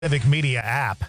Civic Media app.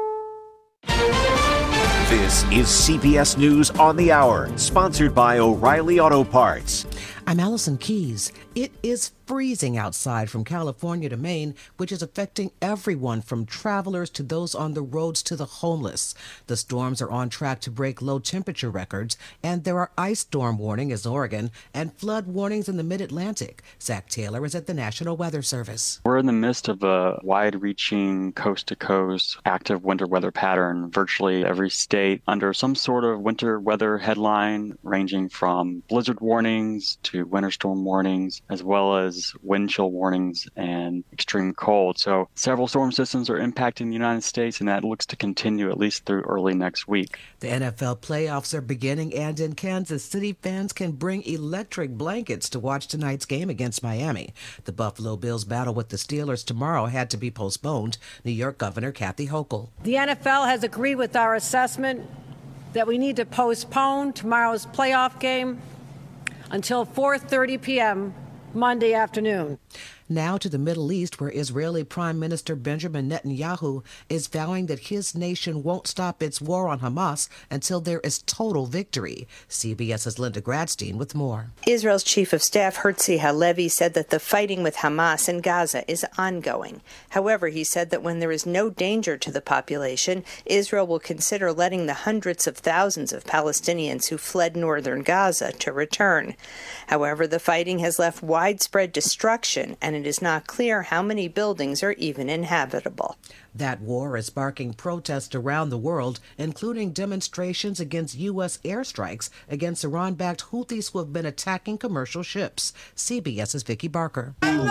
This is CBS News on the Hour, sponsored by O'Reilly Auto Parts. I'm Allison Keys. It is freezing outside from California to Maine, which is affecting everyone from travelers to those on the roads to the homeless. The storms are on track to break low temperature records, and there are ice storm warnings in Oregon and flood warnings in the mid-Atlantic. Zach Taylor is at the National Weather Service. We're in the midst of a wide-reaching coast-to-coast active winter weather pattern. Virtually every state under some sort of winter weather headline, ranging from blizzard warnings to winter storm warnings, as well as wind chill warnings and extreme cold. So several storm systems are impacting the United States, and that looks to continue at least through early next week. The NFL playoffs are beginning, and in Kansas City, fans can bring electric blankets to watch tonight's game against Miami. The Buffalo Bills' battle with the Steelers tomorrow had to be postponed. New York Governor Kathy Hochul. The NFL has agreed with our assessment that we need to postpone tomorrow's playoff game until 4:30 p.m. Monday afternoon. Now to the Middle East, where Israeli Prime Minister Benjamin Netanyahu is vowing that his nation won't stop its war on Hamas until there is total victory. CBS's Linda Gradstein with more. Israel's Chief of Staff Herzi Halevi said that the fighting with Hamas in Gaza is ongoing. However, he said that when there is no danger to the population, Israel will consider letting the hundreds of thousands of Palestinians who fled northern Gaza to return. However, the fighting has left widespread destruction, and it is not clear how many buildings are even inhabitable. That war is sparking protests around the world, including demonstrations against U.S. airstrikes against Iran-backed Houthis who have been attacking commercial ships. CBS's Vicki Barker.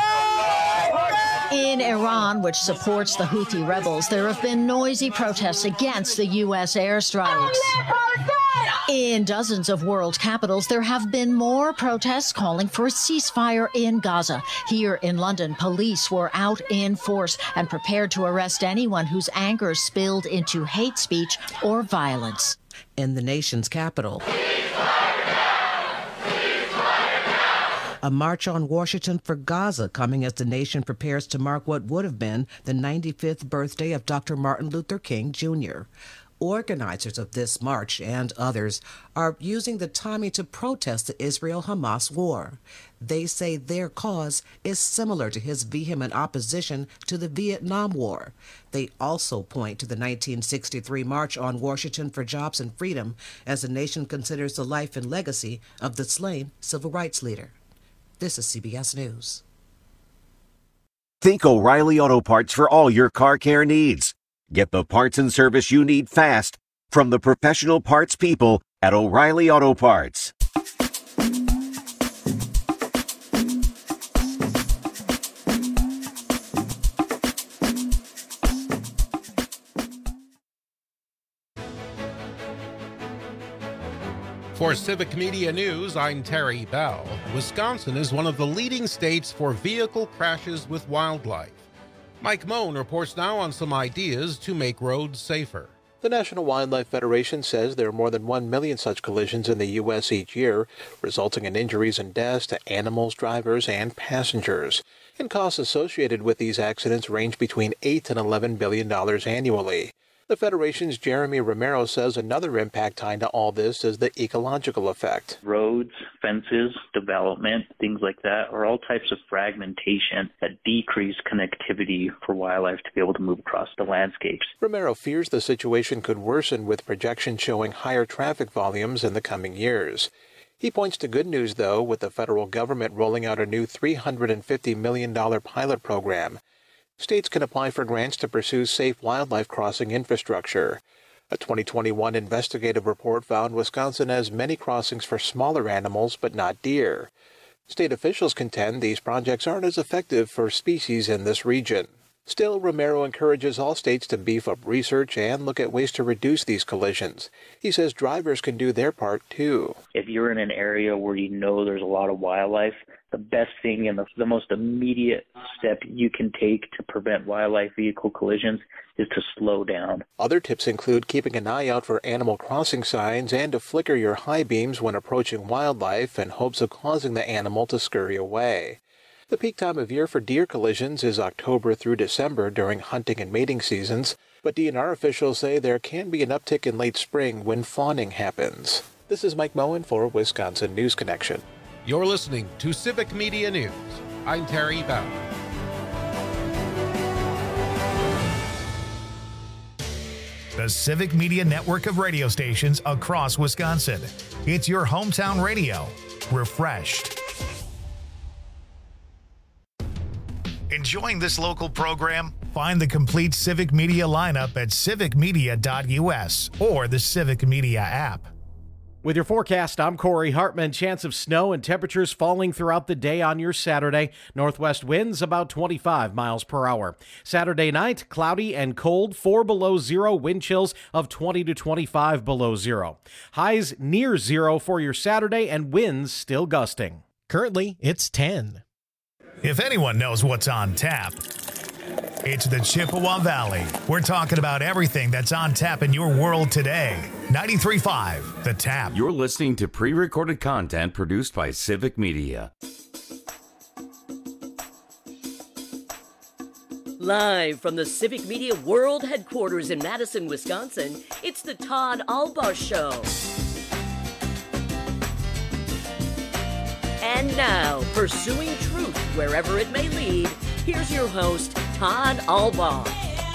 In Iran, which supports the Houthi rebels, there have been noisy protests against the U.S. airstrikes. In dozens of world capitals, there have been more protests calling for a ceasefire in Gaza. Here in London, police were out in force and prepared to arrest anyone whose anger spilled into hate speech or violence. In the nation's capital, a march on Washington for Gaza coming as the nation prepares to mark what would have been the 95th birthday of Dr. Martin Luther King, Jr. Organizers of this march and others are using the timing to protest the Israel-Hamas war. They say their cause is similar to his vehement opposition to the Vietnam War. They also point to the 1963 March on Washington for Jobs and Freedom as the nation considers the life and legacy of the slain civil rights leader. This is CBS News. Think O'Reilly Auto Parts for all your car care needs. Get the parts and service you need fast from the professional parts people at O'Reilly Auto Parts. For Civic Media News, I'm Terry Bell. Wisconsin is one of the leading states for vehicle crashes with wildlife. Mike Moan reports now on some ideas to make roads safer. The National Wildlife Federation says there are more than 1 million such collisions in the U.S. each year, resulting in injuries and deaths to animals, drivers, and passengers. And costs associated with these accidents range between $8 and $11 billion annually. The Federation's Jeremy Romero says another impact tied to all this is the ecological effect. Roads, fences, development, things like that are all types of fragmentation that decrease connectivity for wildlife to be able to move across the landscapes. Romero fears the situation could worsen with projections showing higher traffic volumes in the coming years. He points to good news, though, with the federal government rolling out a new $350 million pilot program. States can apply for grants to pursue safe wildlife crossing infrastructure. A 2021 investigative report found Wisconsin has many crossings for smaller animals, but not deer. State officials contend these projects aren't as effective for species in this region. Still, Romero encourages all states to beef up research and look at ways to reduce these collisions. He says drivers can do their part, too. If you're in an area where you know there's a lot of wildlife, the best thing and the most immediate step you can take to prevent wildlife vehicle collisions is to slow down. Other tips include keeping an eye out for animal crossing signs and to flicker your high beams when approaching wildlife in hopes of causing the animal to scurry away. The peak time of year for deer collisions is October through December during hunting and mating seasons, but DNR officials say there can be an uptick in late spring when fawning happens. This is Mike Moen for Wisconsin News Connection. You're listening to Civic Media News. I'm Terry Bell. The Civic Media network of radio stations across Wisconsin. It's your hometown radio. Refreshed. Enjoying this local program? Find the complete Civic Media lineup at civicmedia.us or the Civic Media app. With your forecast, I'm Corey Hartman. Chance of snow and temperatures falling throughout the day on your Saturday. Northwest winds about 25 miles per hour. Saturday night, cloudy and cold, 4 below zero, wind chills of 20 to 25 below zero. Highs near zero for your Saturday and winds still gusting. Currently, it's 10. If anyone knows what's on tap, it's the Chippewa Valley. We're talking about everything that's on tap in your world today. 93.5, The Tap. You're listening to pre-recorded content produced by Civic Media. Live from the Civic Media World Headquarters in Madison, Wisconsin, it's the Todd Albaugh Show. And now, pursuing truth wherever it may lead, here's your host, Todd Albaugh.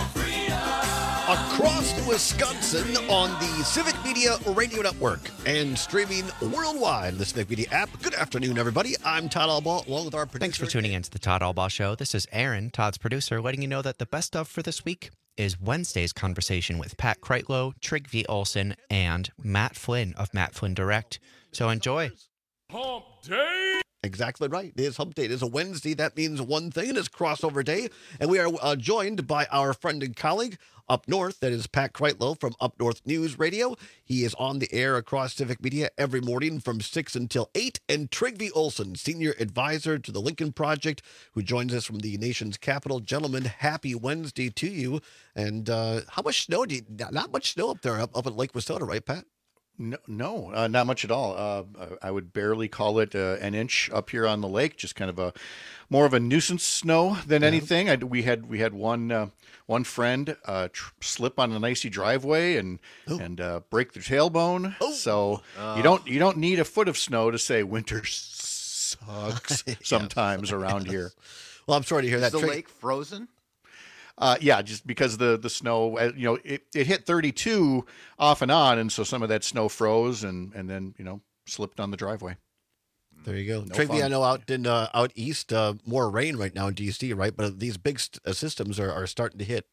Across Wisconsin on the Civic Media Radio Network and streaming worldwide, the Civic Media app. Good afternoon, everybody. I'm Todd Albaugh, along with our producer. Thanks for tuning in to the Todd Albaugh Show. This is Aaron, Todd's producer, letting you know that the best of for this week is Wednesday's conversation with Pat Kreitlow, Trygve Olsen, and Matt Flynn of Matt Flynn Direct. So enjoy. Hump Day. Exactly right. It is Hump Day. It is a Wednesday. That means one thing. It is crossover day. And we are joined by our friend and colleague up north. That is Pat Kreitlow from Up North News Radio. He is on the air across Civic Media every morning from 6 until 8. And Trygve Olsen, senior advisor to the Lincoln Project, who joins us from the nation's capital. Gentlemen, happy Wednesday to you. And how much snow do you, not much snow up there, up at Lake Wissota, right, Pat? No, not much at all. I would barely call it an inch up here on the lake. Just kind of more of a nuisance snow than anything. We had one friend slip on an icy driveway and break their tailbone. So you don't need a foot of snow to say winter sucks sometimes around here. Well, I'm sorry to hear that. Is the lake frozen? Yeah, just because the snow, it hit 32 off and on, and so some of that snow froze and then, slipped on the driveway. There you go. Trygve, I know out east, more rain right now in D.C., right? But these big systems are starting to hit.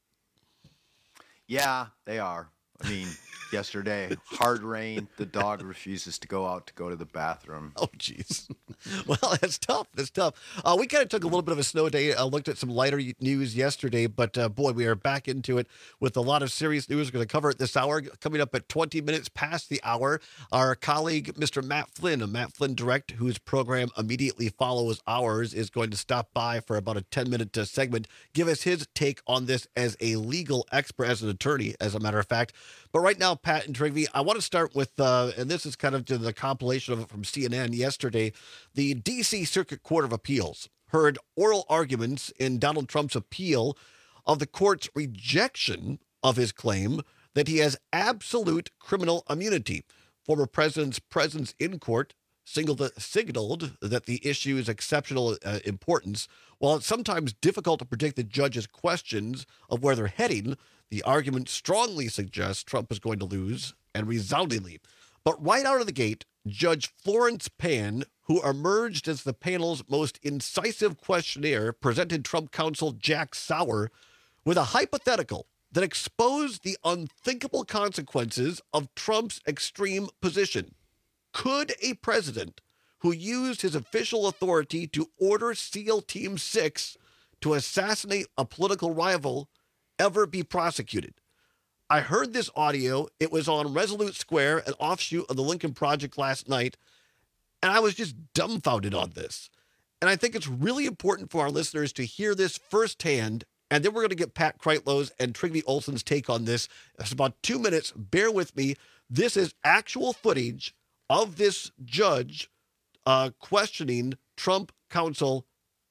Yeah, they are. I mean, yesterday, hard rain. The dog refuses to go to the bathroom. Oh, jeez. Well, that's tough. That's tough. We kind of took a little bit of a snow day. Looked at some lighter news yesterday, but boy, we are back into it with a lot of serious news. We're going to cover it this hour. Coming up at 20 minutes past the hour, our colleague, Mr. Matt Flynn of Matt Flynn Direct, whose program immediately follows ours, is going to stop by for about a 10-minute segment, give us his take on this as a legal expert, as an attorney, as a matter of fact. But right now, Pat and Trygve, I want to start with, and this is kind of to the compilation of it from CNN yesterday, the D.C. Circuit Court of Appeals heard oral arguments in Donald Trump's appeal of the court's rejection of his claim that he has absolute criminal immunity. Former president's presence in court signaled that the issue is exceptional importance. While it's sometimes difficult to predict the judge's questions of where they're heading, the argument strongly suggests Trump is going to lose, and resoundingly. But right out of the gate, Judge Florence Pan, who emerged as the panel's most incisive questionnaire, presented Trump counsel Jack Sauer with a hypothetical that exposed the unthinkable consequences of Trump's extreme position. Could a president who used his official authority to order SEAL Team 6 to assassinate a political rival ever be prosecuted? I heard this audio. It was on Resolute Square, an offshoot of the Lincoln Project last night, and I was just dumbfounded on this. And I think it's really important for our listeners to hear this firsthand, and then we're going to get Pat Kreitlow's and Trygve Olsen's take on this. It's about 2 minutes. Bear with me. This is actual footage of this judge questioning Trump counsel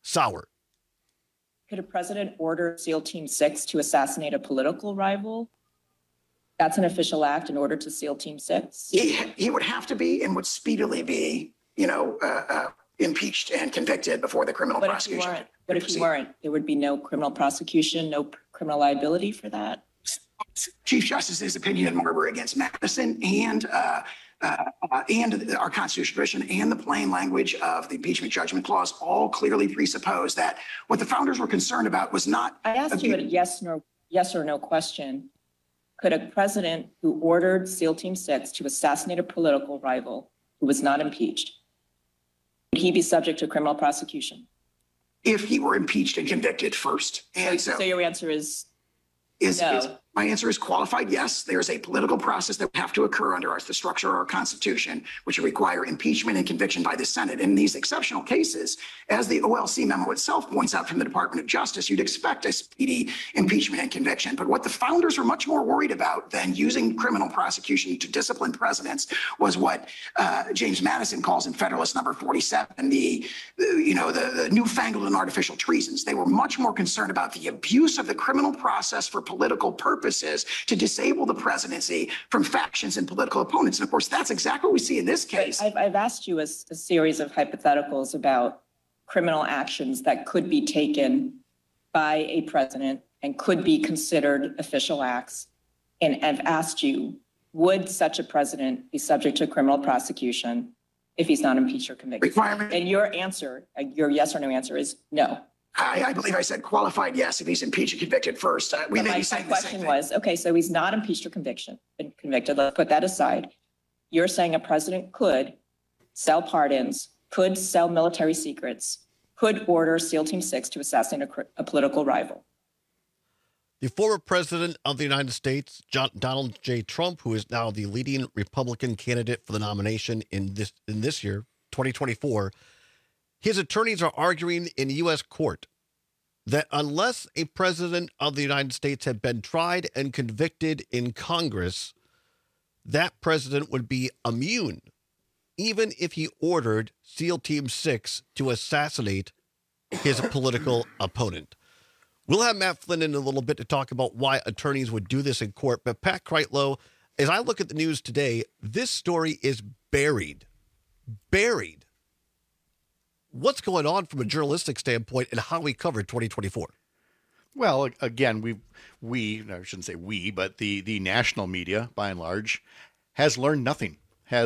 sour. Could a president order SEAL Team 6 to assassinate a political rival? That's an official act in order to SEAL Team 6? He would have to be and would speedily be, impeached and convicted before the criminal prosecution. But if you weren't, there would be no criminal prosecution, no criminal liability for that? Chief Justice's opinion in Marbury against Madison and our constitutional tradition and the plain language of the impeachment judgment clause all clearly presuppose that what the founders were concerned about was not. I asked you a yes or no question. Could a president who ordered SEAL Team 6 to assassinate a political rival who was not impeached, would he be subject to criminal prosecution? If he were impeached and convicted first. And so your answer is no. My answer is qualified yes. There's a political process that would have to occur under the structure of our Constitution, which would require impeachment and conviction by the Senate. In these exceptional cases, as the OLC memo itself points out from the Department of Justice, you'd expect a speedy impeachment and conviction. But what the founders were much more worried about than using criminal prosecution to discipline presidents was what James Madison calls in Federalist Number 47, the newfangled and artificial treasons. They were much more concerned about the abuse of the criminal process for political purposes to disable the presidency from factions and political opponents. And of course, that's exactly what we see in this case. I've asked you a series of hypotheticals about criminal actions that could be taken by a president and could be considered official acts. And I've asked you, would such a president be subject to criminal prosecution if he's not impeached or convicted? And your answer, your yes or no answer is no. I believe I said qualified yes if he's impeached and convicted first. My question was, okay, so he's not impeached or convicted. Let's put that aside. You're saying a president could sell pardons, could sell military secrets, could order SEAL Team 6 to assassinate a political rival. The former president of the United States, Donald J. Trump, who is now the leading Republican candidate for the nomination in this year, 2024, his attorneys are arguing in U.S. court that unless a president of the United States had been tried and convicted in Congress, that president would be immune, even if he ordered SEAL Team 6 to assassinate his political opponent. We'll have Matt Flynn in a little bit to talk about why attorneys would do this in court. But Pat Kreitlow, as I look at the news today, this story is buried. What's going on from a journalistic standpoint and how we cover 2024? Well, again, I shouldn't say we, but the national media, by and large, has learned nothing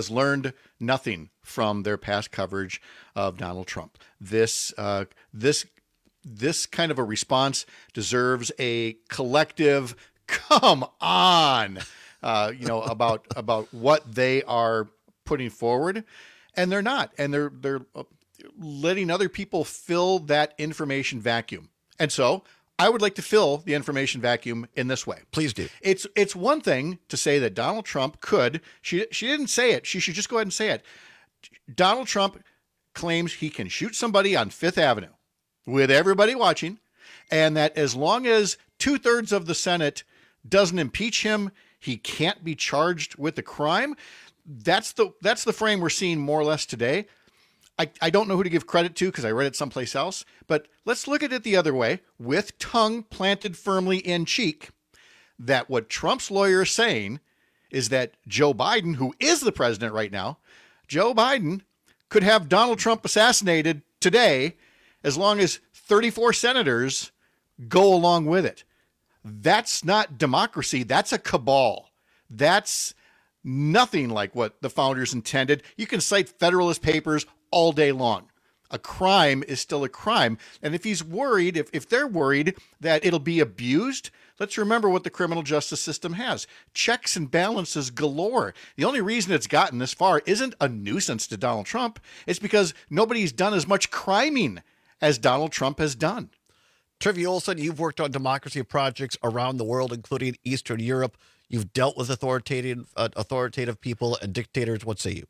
from their past coverage of Donald Trump. This kind of a response deserves a collective come on, about what they are putting forward, and they're not, and they're letting other people fill that information vacuum. And so I would like to fill the information vacuum in this way. Please do. It's one thing to say that Donald Trump could, she didn't say it. She should just go ahead and say it. Donald Trump claims he can shoot somebody on Fifth Avenue with everybody watching, and that as long as 2/3 of the Senate doesn't impeach him, he can't be charged with the crime. That's the frame we're seeing more or less today. I don't know who to give credit to because I read it someplace else, but let's look at it the other way, with tongue planted firmly in cheek, that what Trump's lawyer is saying is that Joe Biden, who is the president right now, Joe Biden could have Donald Trump assassinated today as long as 34 senators go along with it. That's not democracy. That's a cabal. That's nothing like what the founders intended. You can cite Federalist Papers all day long. A crime is still a crime. And if he's worried, if they're worried that it'll be abused, let's remember what the criminal justice system has. Checks and balances galore. The only reason it's gotten this far isn't a nuisance to Donald Trump. It's because nobody's done as much criming as Donald Trump has done. Trygve Olsen, you've worked on democracy projects around the world, including Eastern Europe. You've dealt with authoritative people and dictators. What say you?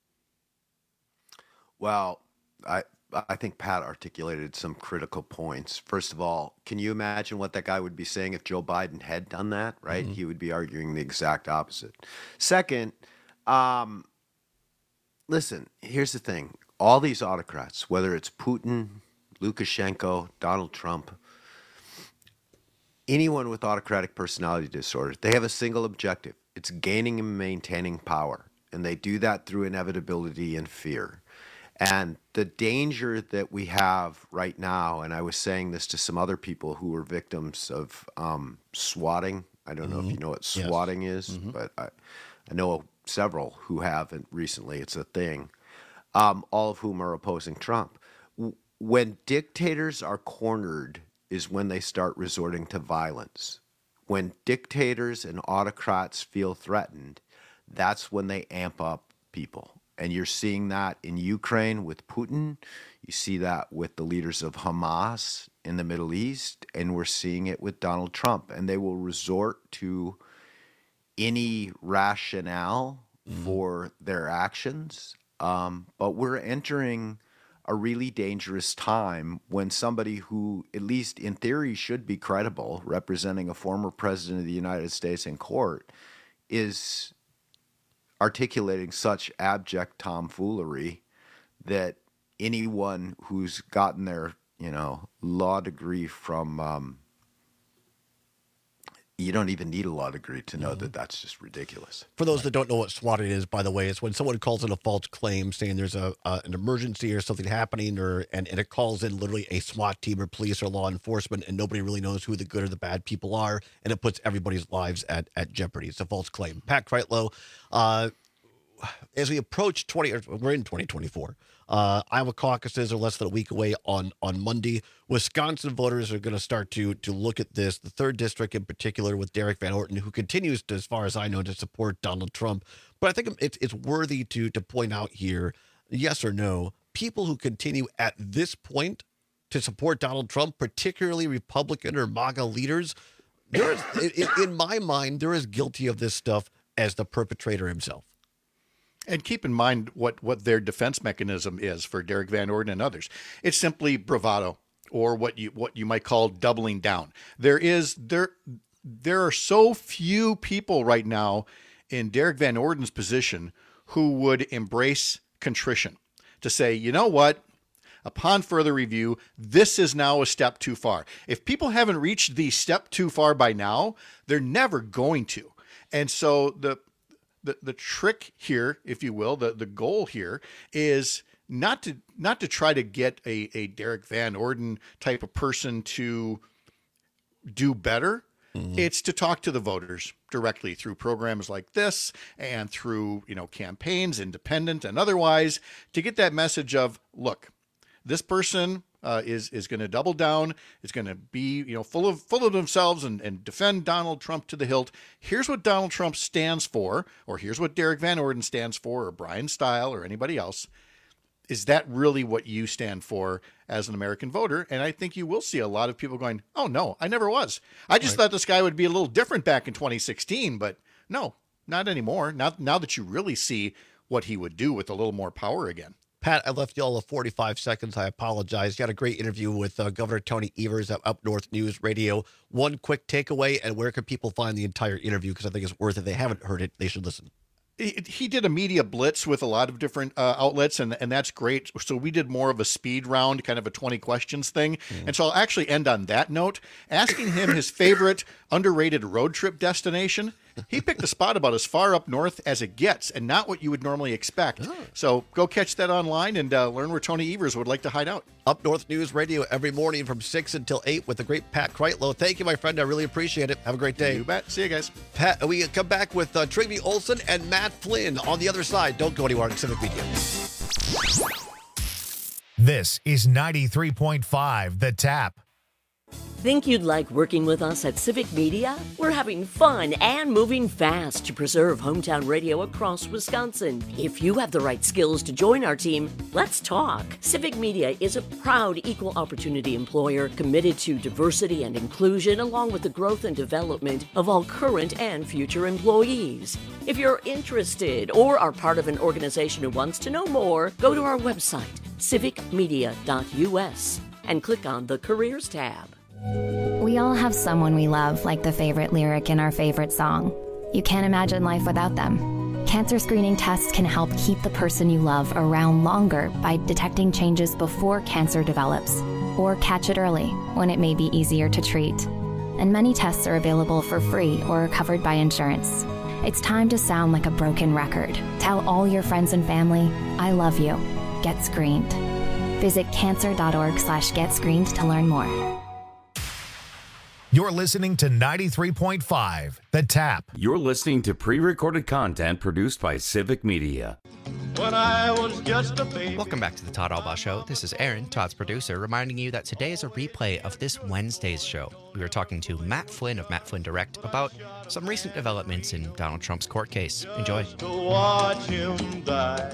Well, I think Pat articulated some critical points. First of all, can you imagine what that guy would be saying if Joe Biden had done that, right? Mm-hmm. He would be arguing the exact opposite. Second, listen, here's the thing. All these autocrats, whether it's Putin, Lukashenko, Donald Trump, anyone with autocratic personality disorder, they have a single objective. It's gaining and maintaining power. And they do that through inevitability and fear. And the danger that we have right now, and I was saying this to some other people who were victims of swatting. I don't know if you know what swatting is, but I know several who haven't recently. It's a thing, all of whom are opposing Trump. When dictators are cornered is when they start resorting to violence. When dictators and autocrats feel threatened, that's when they amp up people. And you're seeing that in Ukraine with Putin. You see that with the leaders of Hamas in the Middle East. And we're seeing it with Donald Trump. And they will resort to any rationale for their actions. But we're entering a really dangerous time when somebody who, at least in theory, should be credible, representing a former president of the United States in court, is articulating such abject tomfoolery that anyone who's gotten their, law degree from, you don't even need a law degree to know that that's just ridiculous. For those that don't know what swatting is, by the way, it's when someone calls in a false claim saying there's an emergency or something happening, and it calls in literally a SWAT team or police or law enforcement, and nobody really knows who the good or the bad people are, and it puts everybody's lives at jeopardy. It's a false claim. Pat Kreitlow, as we approach we're in 2024. Iowa caucuses are less than a week away on Monday. Wisconsin voters are going to start to look at this, the 3rd District in particular, with Derek Van Orton, who continues to, as far as I know, to support Donald Trump. But I think it's worthy to point out here, yes or no, people who continue at this point to support Donald Trump, particularly Republican or MAGA leaders, in my mind, they're as guilty of this stuff as the perpetrator himself. And keep in mind what their defense mechanism is for Derek Van Orden and others. It's simply bravado, or what you might call doubling down. There are so few people right now in Derek Van Orden's position who would embrace contrition, to say, you know what? Upon further review, this is now a step too far. If people haven't reached the step too far by now, they're never going to. And so the trick here, if you will, the goal here is not to try to get a Derek Van Orden type of person to do better. It's to talk to the voters directly through programs like this and through, campaigns, independent and otherwise, to get that message of, look, this person is going to double down, is going to be, full of themselves and defend Donald Trump to the hilt. Here's what Donald Trump stands for, or here's what Derek Van Orden stands for, or Brian Stile, or anybody else. Is that really what you stand for as an American voter? And I think you will see a lot of people going, oh, no, I never was. I just thought this guy would be a little different back in 2016, but no, not anymore. Now that you really see what he would do with a little more power again. Pat, I left you all 45 seconds. I apologize. You had a great interview with Governor Tony Evers at Up North News Radio. One quick takeaway, and where can people find the entire interview? Because I think it's worth it. If they haven't heard it, they should listen. He did a media blitz with a lot of different outlets, and that's great. So we did more of a speed round, kind of a 20 questions thing. And so I'll actually end on that note, asking him his favorite underrated road trip destination. He picked a spot about as far up north as it gets, and not what you would normally expect. So go catch that online and learn where Tony Evers would like to hide out. Up North News Radio every morning from 6 until 8 with the great Pat Kreitlow. Thank you, my friend. I really appreciate it. Have a great day. You bet. See you guys. Pat, we come back with Trygve Olsen and Matt Flynn on the other side. Don't go anywhere on Civic Media. This is 93.5 The Tap. Think you'd like working with us at Civic Media? We're having fun and moving fast to preserve hometown radio across Wisconsin. If you have the right skills to join our team, let's talk. Civic Media is a proud equal opportunity employer committed to diversity and inclusion, along with the growth and development of all current and future employees. If you're interested or are part of an organization who wants to know more, go to our website, civicmedia.us, and click on the Careers tab. We all have someone we love, like the favorite lyric in our favorite song. You can't imagine life without them. Cancer screening tests can help keep the person you love around longer by detecting changes before cancer develops. or catch it early when it may be easier to treat. And many tests are available for free or are covered by insurance. It's time to sound like a broken record. Tell all your friends and family, I love you. Get screened. Visit cancer.org/getscreened to learn more. You're listening to 93.5 The Tap. You're listening to pre-recorded content produced by Civic Media. When I was just a baby. Welcome back to the Todd Albaugh Show. This is Aaron, Todd's producer, reminding you that today is a replay of this Wednesday's show. We were talking to Matt Flynn of Matt Flynn Direct about some recent developments in Donald Trump's court case. Enjoy. To watch him die.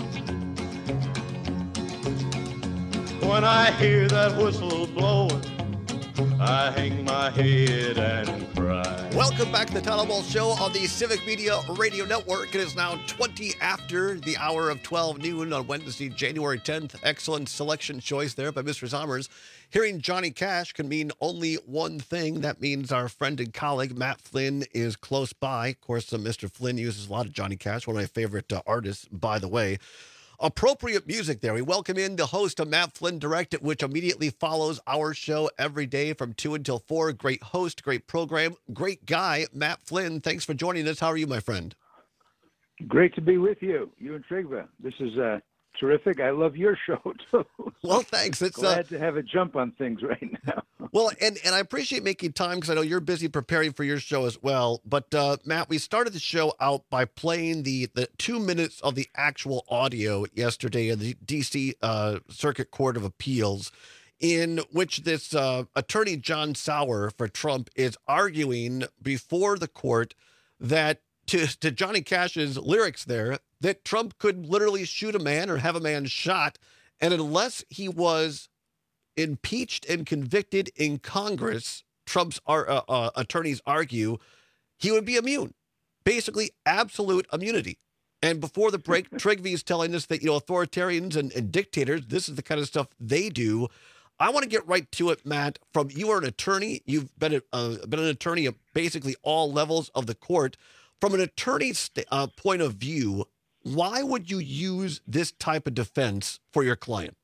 When I hear that whistle blowing, I hang my head and cry. Welcome back to the Todd Albaugh Show on the Civic Media Radio Network. It is now 20 after the hour of 12 noon on Wednesday, January 10th. Excellent selection choice there by Mr. Sommers. Hearing Johnny Cash can mean only one thing. That means our friend and colleague Matt Flynn is close by. Of course, Mr. Flynn uses a lot of Johnny Cash, one of my favorite artists, by the way. Appropriate music there. We welcome in the host of Matt Flynn Direct, which immediately follows our show every day from 2 until 4. Great host, great program, great guy, Matt Flynn. Thanks for joining us. How are you, my friend? Great to be with you and Trigva. This is terrific. I love your show, too. Well, thanks. It's glad to have a jump on things right now. Well, and I appreciate making time because I know you're busy preparing for your show as well. But, Matt, we started the show out by playing the 2 minutes of the actual audio yesterday in the D.C. Circuit Court of Appeals, in which this attorney John Sauer for Trump is arguing before the court that to Johnny Cash's lyrics there, that Trump could literally shoot a man or have a man shot, and unless he was impeached and convicted in Congress, Trump's attorneys argue, he would be immune. Basically, absolute immunity. And before the break, Trigvi is telling us that, authoritarians and dictators, this is the kind of stuff they do. I want to get right to it, Matt. You are an attorney. You've been an attorney at basically all levels of the court. From an attorney's point of view, why would you use this type of defense for your client?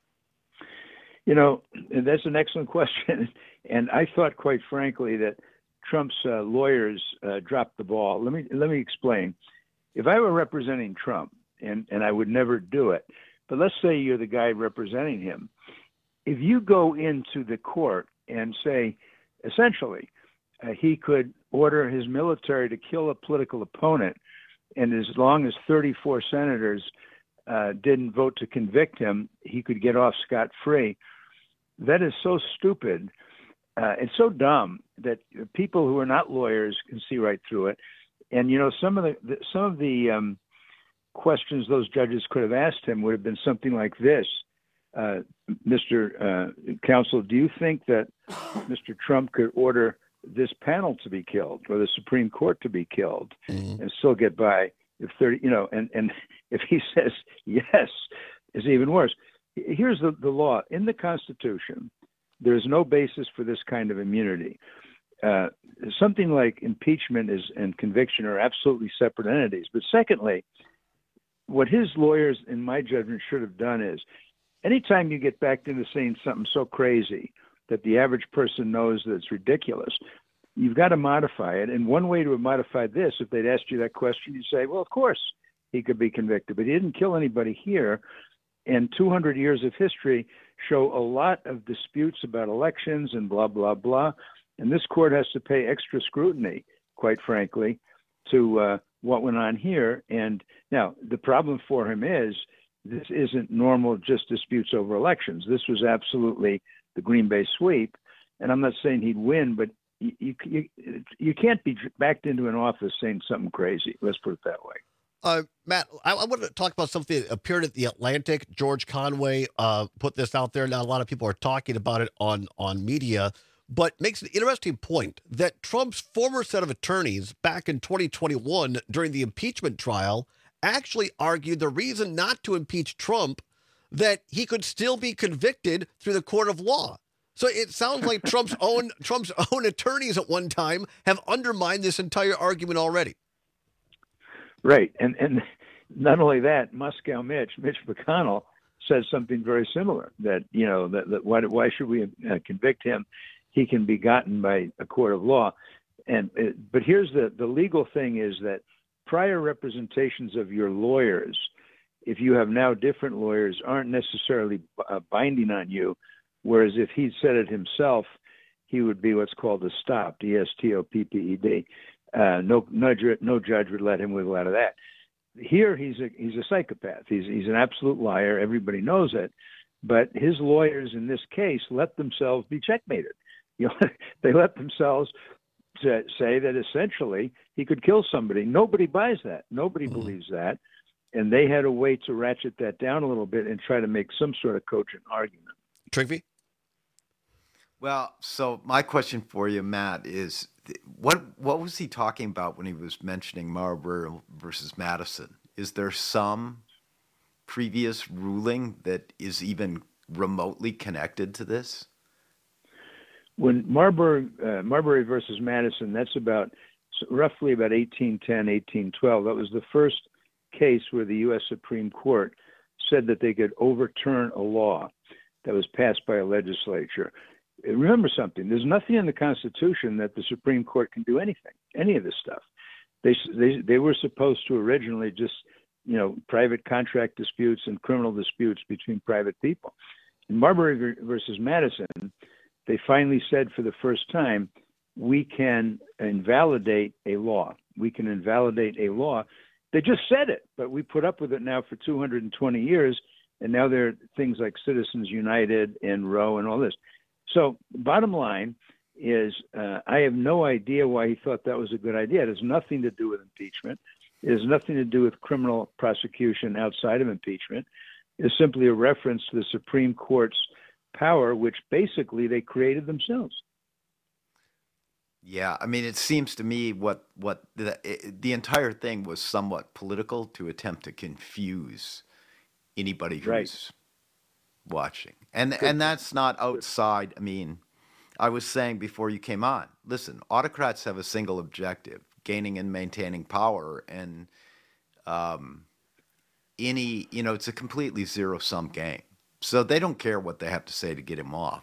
That's an excellent question. And I thought, quite frankly, that Trump's lawyers dropped the ball. Let me explain. If I were representing Trump, and I would never do it, but let's say you're the guy representing him. If you go into the court and say, essentially, he could order his military to kill a political opponent, and as long as 34 senators didn't vote to convict him, he could get off scot-free. That is so stupid. It's so dumb that people who are not lawyers can see right through it. And some of the questions those judges could have asked him would have been something like this: Mr. Counsel, do you think that Mr. Trump could order this panel to be killed or the Supreme Court to be killed and still get by? If 30, and if he says yes, it's even worse. Here's the law. In the Constitution, there's no basis for this kind of immunity. Something like impeachment and conviction are absolutely separate entities. But secondly, what his lawyers, in my judgment, should have done is, anytime you get back into saying something so crazy that the average person knows that it's ridiculous, you've got to modify it. And one way to have modified this, if they'd asked you that question, you'd say, well, of course he could be convicted, but he didn't kill anybody here. And 200 years of history show a lot of disputes about elections and blah, blah, blah. And this court has to pay extra scrutiny, quite frankly, to what went on here. And now the problem for him is this isn't normal just disputes over elections. This was absolutely the Green Bay sweep. And I'm not saying he'd win, but you can't be backed into an office saying something crazy. Let's put it that way. Matt, I want to talk about something that appeared at The Atlantic. George Conway put this out there. Now, a lot of people are talking about it on media, but makes an interesting point that Trump's former set of attorneys back in 2021 during the impeachment trial actually argued the reason not to impeach Trump, that he could still be convicted through the court of law. So it sounds like Trump's own attorneys at one time have undermined this entire argument already. Right. And not only that, Moscow Mitch McConnell, says something very similar, that, that why should we convict him? He can be gotten by a court of law. But here's the legal thing is that prior representations of your lawyers, if you have now different lawyers, aren't necessarily binding on you, whereas if he'd said it himself, he would be what's called estopped, E-S-T-O-P-P-E-D. No judge would let him wiggle out of that. Here, he's a psychopath. He's an absolute liar. Everybody knows it. But his lawyers in this case let themselves be checkmated. They let themselves say that essentially he could kill somebody. Nobody buys that. Nobody believes that. And they had a way to ratchet that down a little bit and try to make some sort of cogent argument. Trigvi? Well, so my question for you, Matt, is what was he talking about when he was mentioning Marbury versus Madison? Is there some previous ruling that is even remotely connected to this? When Marbury versus Madison, that's roughly about 1810, 1812. That was the first case where the U.S. Supreme Court said that they could overturn a law that was passed by a legislature. Remember something, there's nothing in the Constitution that the Supreme Court can do anything, any of this stuff. They were supposed to originally just, private contract disputes and criminal disputes between private people. In Marbury versus Madison, they finally said for the first time, we can invalidate a law. We can invalidate a law. They just said it, but we put up with it now for 220 years, and now there are things like Citizens United and Roe and all this. So bottom line is I have no idea why he thought that was a good idea. It has nothing to do with impeachment. It has nothing to do with criminal prosecution outside of impeachment. It's simply a reference to the Supreme Court's power, which basically they created themselves. Yeah, I mean, it seems to me what the entire thing was somewhat political to attempt to confuse anybody who's watching. And that's not outside. I mean, I was saying before you came on, listen, autocrats have a single objective, gaining and maintaining power. And it's a completely zero-sum game. So they don't care what they have to say to get him off.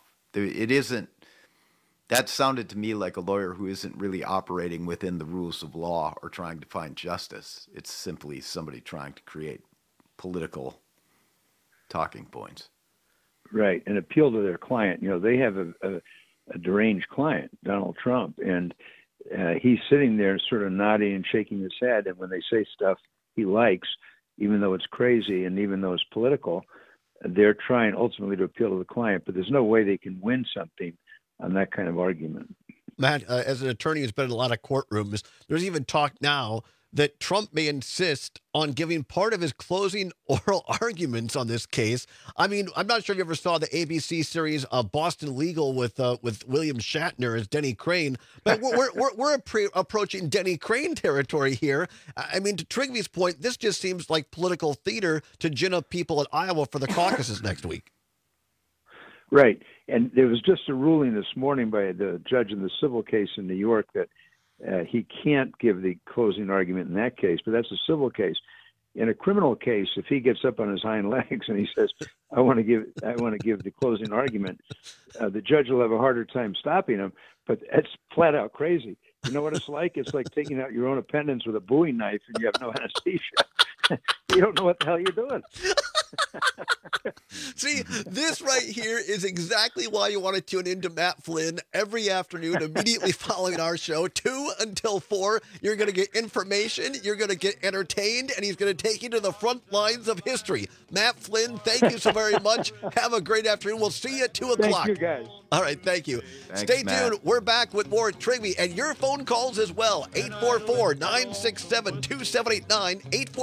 That sounded to me like a lawyer who isn't really operating within the rules of law or trying to find justice. It's simply somebody trying to create political talking points. Right, and appeal to their client. They have a deranged client, Donald Trump, and he's sitting there sort of nodding and shaking his head, and when they say stuff he likes, even though it's crazy and even though it's political, they're trying ultimately to appeal to the client, but there's no way they can win something on that kind of argument. Matt, as an attorney who's been in a lot of courtrooms, there's even talk now that Trump may insist on giving part of his closing oral arguments on this case. I mean, I'm not sure if you ever saw the ABC series of Boston Legal with William Shatner as Denny Crane, but we're approaching Denny Crane territory here. I mean, to Trigvi's point, this just seems like political theater to gin up people in Iowa for the caucuses next week. Right. And there was just a ruling this morning by the judge in the civil case in New York that he can't give the closing argument in that case, but that's a civil case. In a criminal case, if he gets up on his hind legs and he says, I want to give the closing argument, the judge will have a harder time stopping him, but it's flat out crazy. You know what it's like? It's like taking out your own appendix with a Bowie knife and you have no anesthesia. You don't know what the hell you're doing. See, this right here is exactly why you want to tune into Matt Flynn every afternoon immediately following our show, 2 until 4. You're going to get information, you're going to get entertained, and he's going to take you to the front lines of history. Matt Flynn, thank you so very much. Have a great afternoon. We'll see you at 2 o'clock. Thank you, guys. All right, thank you. Thanks, Stay Matt. tuned. We're back with more Trigvi and your phone calls as well. 844-967-2789.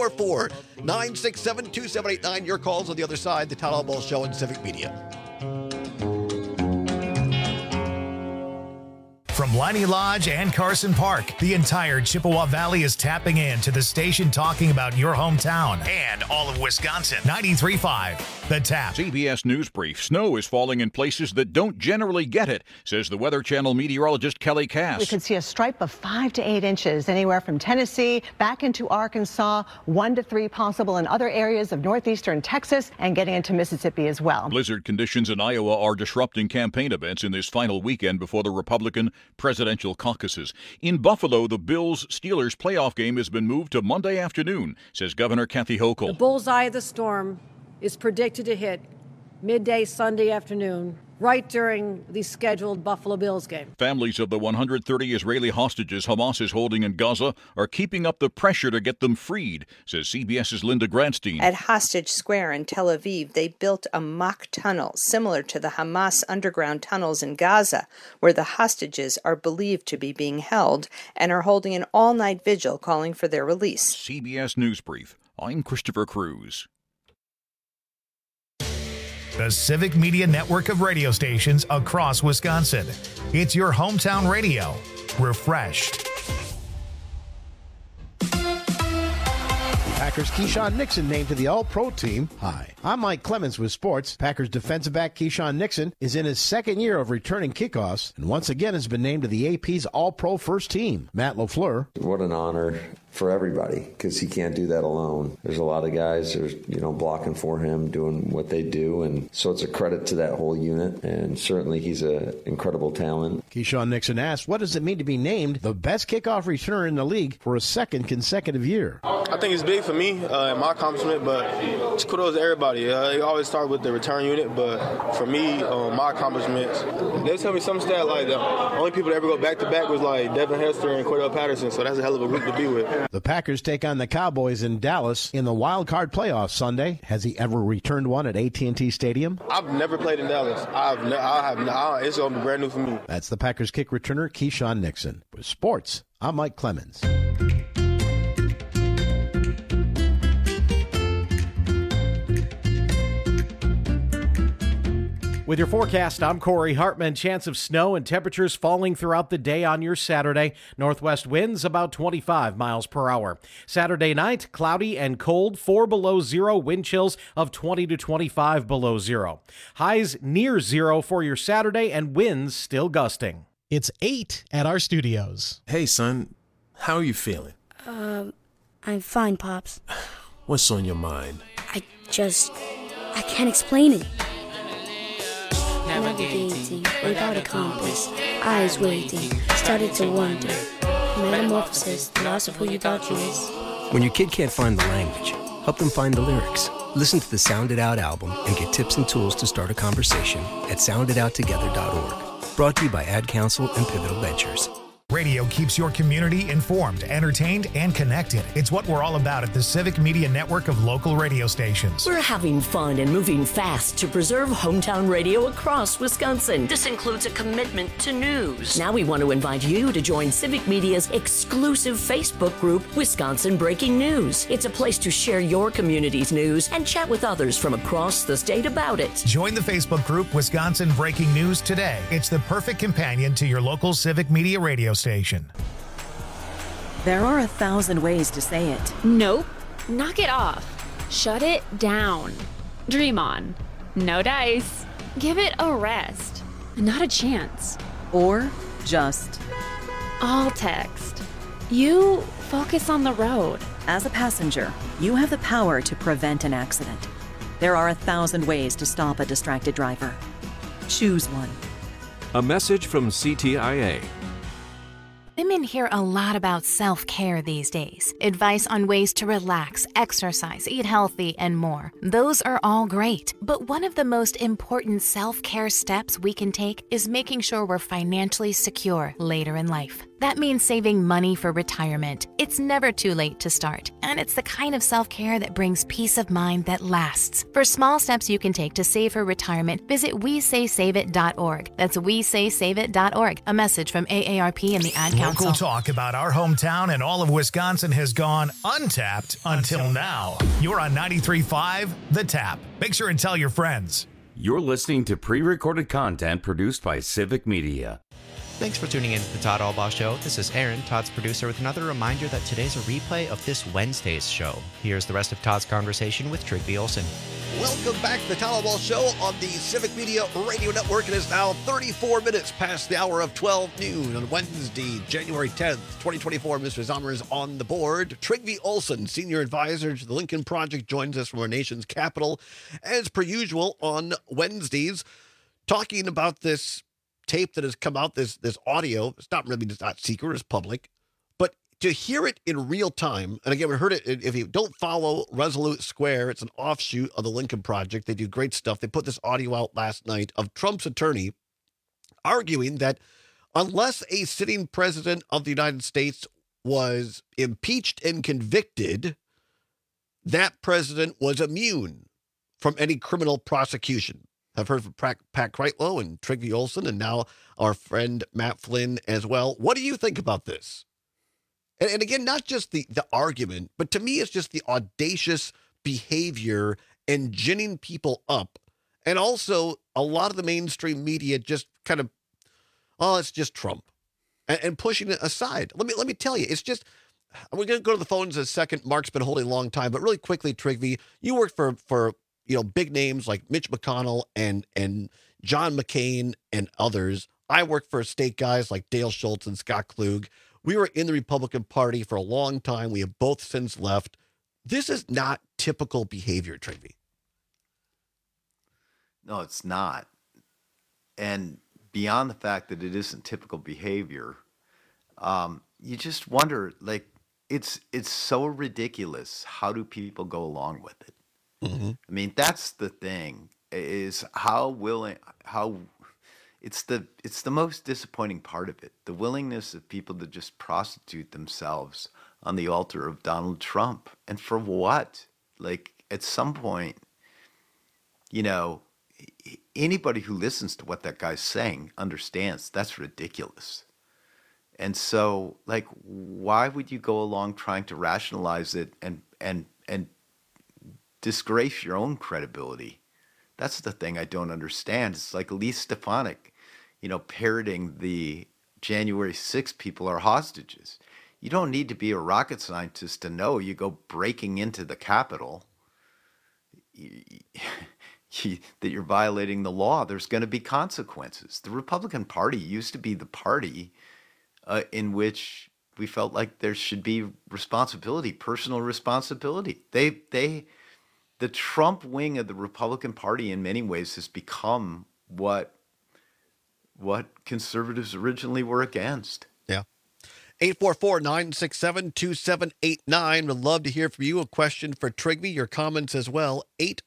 844-967-2789. Your calls on the other side. The Todd Ball Show and Civic Media. From Liney Lodge and Carson Park, the entire Chippewa Valley is tapping into the station talking about your hometown and all of Wisconsin. 93.5, The Tap. CBS News Brief. Snow is falling in places that don't generally get it, says the Weather Channel meteorologist Kelly Cass. We could see a stripe of 5 to 8 inches anywhere from Tennessee back into Arkansas, 1 to 3 possible in other areas of northeastern Texas and getting into Mississippi as well. Blizzard conditions in Iowa are disrupting campaign events in this final weekend before the Republican presidential caucuses. In Buffalo, the Bills-Steelers playoff game has been moved to Monday afternoon, says Governor Kathy Hochul. The bullseye of the storm is predicted to hit midday Sunday afternoon, right during the scheduled Buffalo Bills game. Families of the 130 Israeli hostages Hamas is holding in Gaza are keeping up the pressure to get them freed, says CBS's Linda Gradstein. At Hostage Square in Tel Aviv, they built a mock tunnel similar to the Hamas underground tunnels in Gaza, where the hostages are believed to be being held and are holding an all-night vigil calling for their release. CBS News Brief. I'm Christopher Cruz. The Civic Media network of radio stations across Wisconsin. It's your hometown radio. Refreshed. Packers' Keyshawn Nixon named to the All-Pro team. Hi, I'm Mike Clemens with sports. Packers defensive back Keyshawn Nixon is in his second year of returning kickoffs and once again has been named to the AP's All-Pro first team. Matt LaFleur. What an honor for everybody, because he can't do that alone. There's a lot of guys there's blocking for him, doing what they do, and so it's a credit to that whole unit, and certainly he's an incredible talent. Keyshawn Nixon asked, what does it mean to be named the best kickoff returner in the league for a second consecutive year? I think it's big for me and my accomplishment, but it's kudos to everybody. They always start with the return unit, but for me, my accomplishments, they tell me some stat like the only people that ever go back-to-back was like Devin Hester and Cordell Patterson, so that's a hell of a group to be with. The Packers take on the Cowboys in Dallas in the wild card playoffs Sunday. Has he ever returned one at AT&T Stadium? I've never played in Dallas. It's going to be brand new for me. That's the Packers kick returner, Keyshawn Nixon. With sports, I'm Mike Clemens. With your forecast, I'm Corey Hartman. Chance of snow and temperatures falling throughout the day on your Saturday. Northwest winds about 25 miles per hour. Saturday night, cloudy and cold, 4 below zero, wind chills of 20 to 25 below zero. Highs near zero for your Saturday and winds still gusting. It's 8 at our studios. Hey, son, how are you feeling? I'm fine, Pops. What's on your mind? I can't explain it. Navigating without a compass, eyes waiting, started to wonder. Metamorphosis, the loss of who you thought you was. When your kid can't find the language, help them find the lyrics. Listen to the Sound It Out album and get tips and tools to start a conversation at sounditouttogether.org. Brought to you by Ad Council and Pivotal Ventures. Radio keeps your community informed, entertained, and connected. It's what we're all about at the Civic Media network of local radio stations. We're having fun and moving fast to preserve hometown radio across Wisconsin. This includes a commitment to news. Now we want to invite you to join Civic Media's exclusive Facebook group, Wisconsin Breaking News. It's a place to share your community's news and chat with others from across the state about it. Join the Facebook group, Wisconsin Breaking News today. It's the perfect companion to your local Civic Media radio station. There are 1,000 ways to say it. Nope. Knock it off. Shut it down. Dream on. No dice. Give it a rest. Not a chance. Or just all text. You focus on the road. As a passenger, you have the power to prevent an accident. There are 1,000 ways to stop a distracted driver. Choose one. A message from CTIA. Women hear a lot about self-care these days. Advice on ways to relax, exercise, eat healthy, and more. Those are all great. But one of the most important self-care steps we can take is making sure we're financially secure later in life. That means saving money for retirement. It's never too late to start, and it's the kind of self-care that brings peace of mind that lasts. For small steps you can take to save for retirement, visit WeSaySaveIt.org. That's WeSaySaveIt.org. A message from AARP and the Ad Council. Local talk about our hometown and all of Wisconsin has gone untapped until now. You're on 93.5 The Tap. Make sure and tell your friends. You're listening to pre-recorded content produced by Civic Media. Thanks for tuning in to the Todd Albaugh Show. This is Aaron, Todd's producer, with another reminder that today's a replay of this Wednesday's show. Here's the rest of Todd's conversation with Trygve Olsen. Welcome back to the Todd Albaugh Show on the Civic Media Radio Network. It is now 34 minutes past the hour of 12 noon on Wednesday, January 10th, 2024. Mr. Zomer is on the board. Trygve Olsen, Senior Advisor to the Lincoln Project, joins us from our nation's capital, as per usual, on Wednesdays, talking about this tape that has come out, this audio. It's not secret, it's public, but to hear it in real time, and again, we heard it, if you don't follow Resolute Square, it's an offshoot of the Lincoln Project. They do great stuff. They put this audio out last night of Trump's attorney arguing that unless a sitting president of the United States was impeached and convicted, that president was immune from any criminal prosecution. I've heard from Pat Kreitlow and Trygve Olsen, and now our friend Matt Flynn as well. What do you think about this? And again, not just the argument, but to me, it's just the audacious behavior and ginning people up. And also, a lot of the mainstream media just kind of, it's just Trump, and pushing it aside. Let me tell you, it's just, we're going to go to the phones in a second. Mark's been holding a long time, but really quickly, Trygve, you work for big names like Mitch McConnell and John McCain and others. I work for state guys like Dale Schultz and Scott Klug. We were in the Republican Party for a long time. We have both since left. This is not typical behavior, Trygve. No, it's not. And beyond the fact that it isn't typical behavior, you just wonder, like, it's so ridiculous. How do people go along with it? Mm-hmm. I mean, that's the thing, is it's the most disappointing part of it. The willingness of people to just prostitute themselves on the altar of Donald Trump. And for what? Like, at some point, anybody who listens to what that guy's saying understands that's ridiculous. And so, like, why would you go along trying to rationalize it and disgrace your own credibility? That's the thing I don't understand. It's like Elise Stefanik, parroting the January 6th people are hostages. You don't need to be a rocket scientist to know you go breaking into the Capitol, that you're violating the law. There's going to be consequences. The Republican Party used to be the party in which we felt like there should be responsibility, personal responsibility. The Trump wing of the Republican Party in many ways has become what conservatives originally were against. Yeah. 844-967-2789. Would love to hear from you. A question for Trygve. Your comments as well.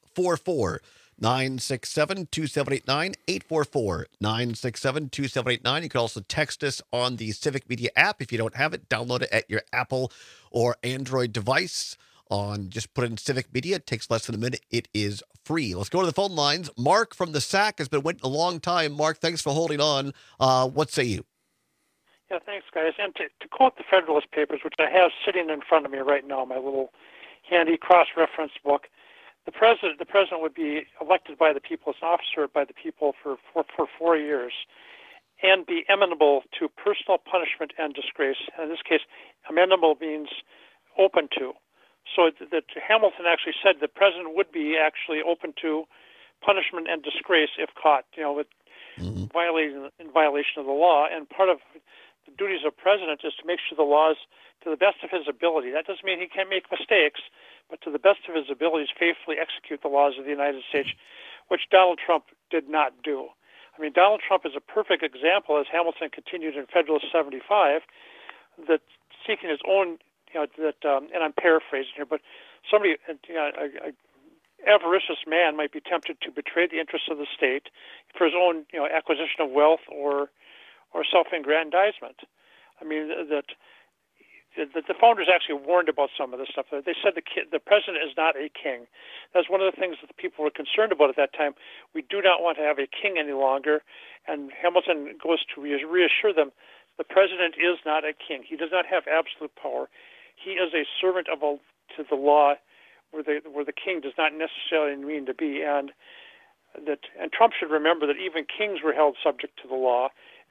844-967-2789. 844-967-2789. You can also text us on the Civic Media app. If you don't have it, download it at your Apple or Android device. Just put in Civic Media. It takes less than a minute. It is free. Let's go to the phone lines. Mark from the SAC has been waiting a long time. Mark, thanks for holding on. What say you? Yeah, thanks, guys. And to quote the Federalist Papers, which I have sitting in front of me right now, my little handy cross-reference book, the president would be elected by the people as an officer by the people for 4 years and be amenable to personal punishment and disgrace. In this case, amenable means open to. So that Hamilton actually said the president would be actually open to punishment and disgrace if caught, with in violation of the law. And part of the duties of president is to make sure the laws, to the best of his ability. That doesn't mean he can't make mistakes, but to the best of his abilities, faithfully execute the laws of the United States, which Donald Trump did not do. I mean, Donald Trump is a perfect example, as Hamilton continued in Federalist 75, that seeking his own, and I'm paraphrasing here, but somebody, an avaricious man might be tempted to betray the interests of the state for his own, acquisition of wealth or self-aggrandizement. I mean, that the founders actually warned about some of this stuff. They said the president is not a king. That's one of the things that the people were concerned about at that time. We do not want to have a king any longer. And Hamilton goes to reassure them, the president is not a king. He does not have absolute power. He is a servant to the law, where the king does not necessarily mean to be. And Trump should remember that even kings were held subject to the law,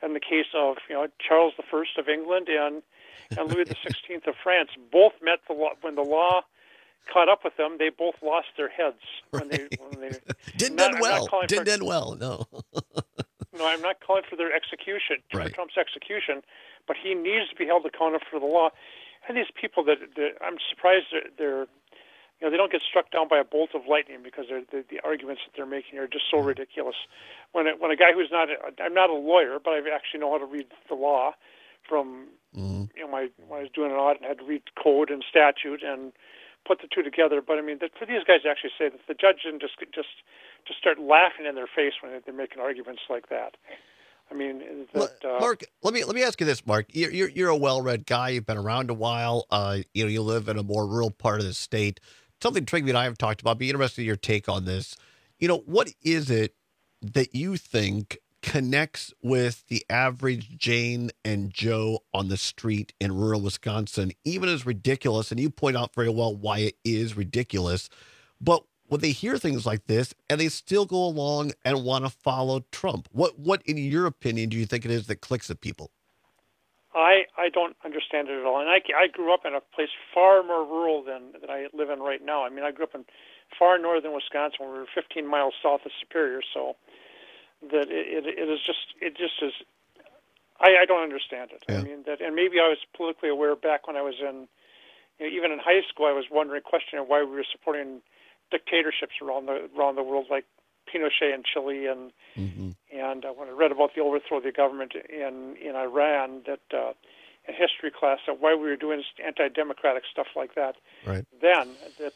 in the case of Charles I of England and Louis XVI of France. Both met the law when the law caught up with them. They both lost their heads when they didn't end well. Didn't end well. No. No, I'm not calling for their execution, right. Trump's execution, but he needs to be held accountable for the law. And these people that I'm surprised they're they don't get struck down by a bolt of lightning because the arguments that they're making are just so ridiculous. When a guy who's I'm not a lawyer, but I actually know how to read the law from when I was doing an audit and had to read code and statute and put the two together. But I mean, for these guys to actually say that the judge didn't just start laughing in their face when they're making arguments like that. I mean, Mark, let me ask you this, Mark. You're a well-read guy. You've been around a while. You live in a more rural part of the state. Something Trigby and I have talked about. Be interested in your take on this. What is it that you think connects with the average Jane and Joe on the street in rural Wisconsin, even as ridiculous, and you point out very well why it is ridiculous, but when they hear things like this and they still go along and want to follow Trump, what in your opinion do you think it is that clicks at people? I don't understand it at all. And I grew up in a place far more rural than I live in right now. I mean, I grew up in far northern Wisconsin. We were 15 miles south of Superior, so that it just is. I don't understand it. Yeah. I mean and maybe I was politically aware back when I was in, even in high school. I was questioning why we were supporting dictatorships around the world, like Pinochet in Chile, and when I read about the overthrow of the government in Iran, that in history class, that why we were doing anti-democratic stuff like that. Right. Then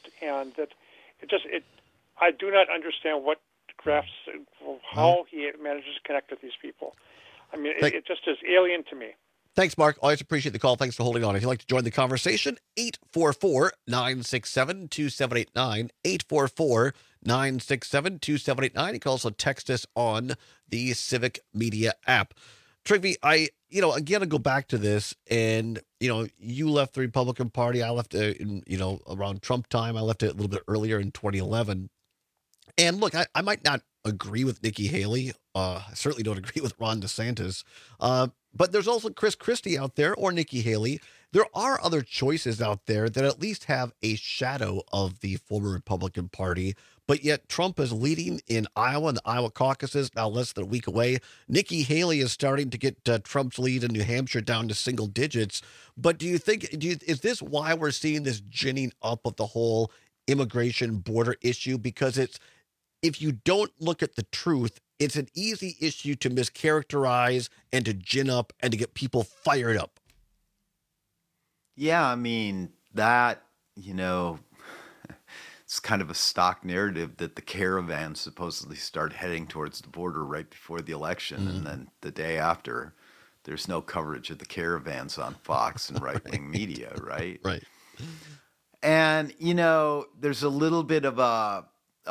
I do not understand what Graff's how he manages to connect with these people. I mean, it just is alien to me. Thanks, Mark. Always appreciate the call. Thanks for holding on. If you'd like to join the conversation, 844-967-2789, 844-967-2789. You can also text us on the Civic Media app. Trigby, again, I go back to this, and, you left the Republican Party. I left it, around Trump time. I left it a little bit earlier in 2011. And look, I might not agree with Nikki Haley. I certainly don't agree with Ron DeSantis. But there's also Chris Christie out there, or Nikki Haley. There are other choices out there that at least have a shadow of the former Republican Party, but yet Trump is leading in Iowa and the Iowa caucuses, now less than a week away. Nikki Haley is starting to get Trump's lead in New Hampshire down to single digits. But is this why we're seeing this ginning up of the whole immigration border issue? Because if you don't look at the truth, it's an easy issue to mischaracterize and to gin up and to get people fired up. Yeah, I mean, that, it's kind of a stock narrative that the caravans supposedly start heading towards the border right before the election. And then the day after, there's no coverage of the caravans on Fox and right-wing media, right? Right. And, there's a little bit of a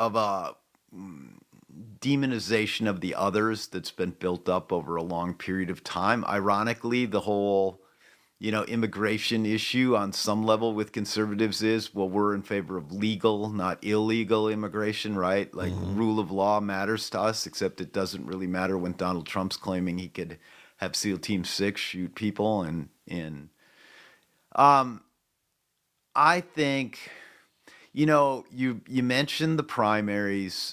demonization of the others that's been built up over a long period of time. Ironically, the whole, immigration issue on some level with conservatives is, well, we're in favor of legal, not illegal immigration, right? Like rule of law matters to us, except it doesn't really matter when Donald Trump's claiming he could have SEAL Team 6 shoot people. I think, you mentioned the primaries.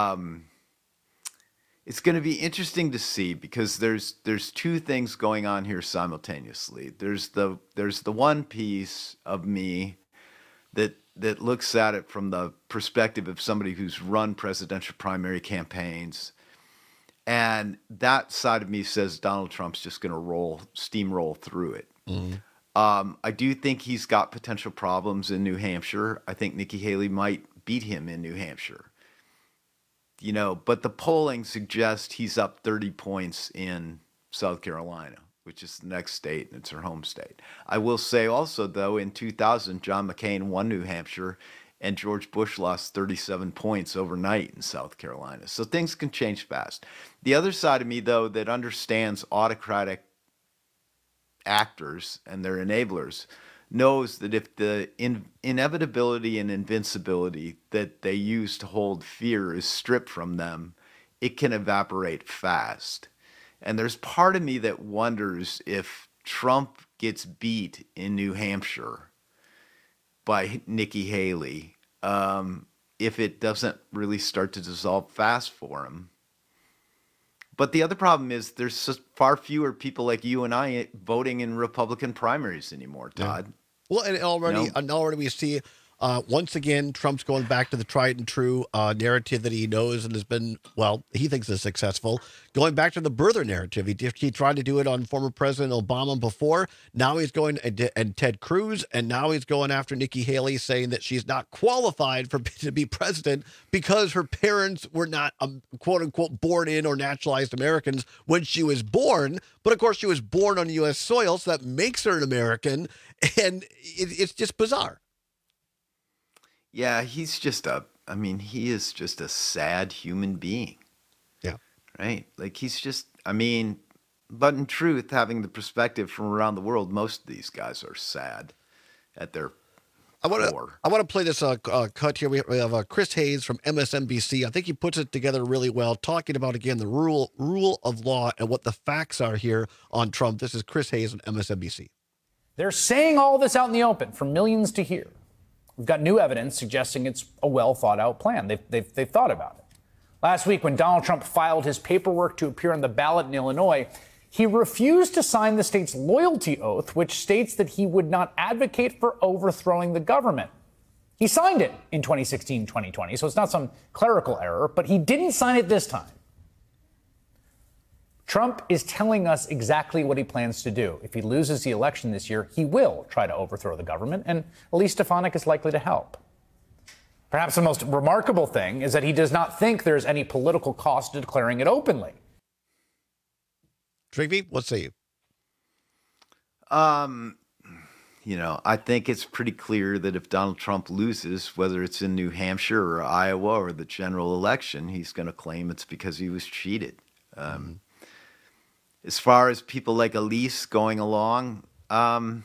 It's going to be interesting to see because there's two things going on here simultaneously. There's the one piece of me that looks at it from the perspective of somebody who's run presidential primary campaigns, and that side of me says Donald Trump's just going to steamroll through it. I do think he's got potential problems in New Hampshire. I think Nikki Haley might beat him in New Hampshire. But the polling suggests he's up 30 points in South Carolina, which is the next state, and it's her home state. I will say also, though, in 2000, John McCain won New Hampshire, and George Bush lost 37 points overnight in South Carolina. So things can change fast. The other side of me, though, that understands autocratic actors and their enablers knows that if the inevitability and invincibility that they use to hold fear is stripped from them, it can evaporate fast. And there's part of me that wonders if Trump gets beat in New Hampshire by Nikki Haley, if it doesn't really start to dissolve fast for him. But the other problem is there's just far fewer people like you and I voting in Republican primaries anymore, Todd. Yeah. Well, and already we see, once again, Trump's going back to the tried and true narrative that he knows and has been, well, he thinks is successful. Going back to the birther narrative. He tried to do it on former President Obama before. Now he's going, and Ted Cruz, and now he's going after Nikki Haley, saying that she's not qualified to be president because her parents were not, quote unquote, born in or naturalized Americans when she was born. But of course, she was born on U.S. soil, so that makes her an American. And it's just bizarre. Yeah, he is just a sad human being. Yeah. Right? Like but in truth, having the perspective from around the world, most of these guys are sad at their core. I want to play this cut here. We have Chris Hayes from MSNBC. I think he puts it together really well, talking about, again, the rule of law and what the facts are here on Trump. This is Chris Hayes on MSNBC. They're saying all this out in the open for millions to hear. We've got new evidence suggesting it's a well-thought-out plan. They've thought about it. Last week, when Donald Trump filed his paperwork to appear on the ballot in Illinois, he refused to sign the state's loyalty oath, which states that he would not advocate for overthrowing the government. He signed it in 2016-2020, so it's not some clerical error, but he didn't sign it this time. Trump is telling us exactly what he plans to do. If he loses the election this year, he will try to overthrow the government, and Elise Stefanik is likely to help. Perhaps the most remarkable thing is that he does not think there's any political cost to declaring it openly. Trigby, what say you? I think it's pretty clear that if Donald Trump loses, whether it's in New Hampshire or Iowa or the general election, he's going to claim it's because he was cheated. As far as people like Elise going along, I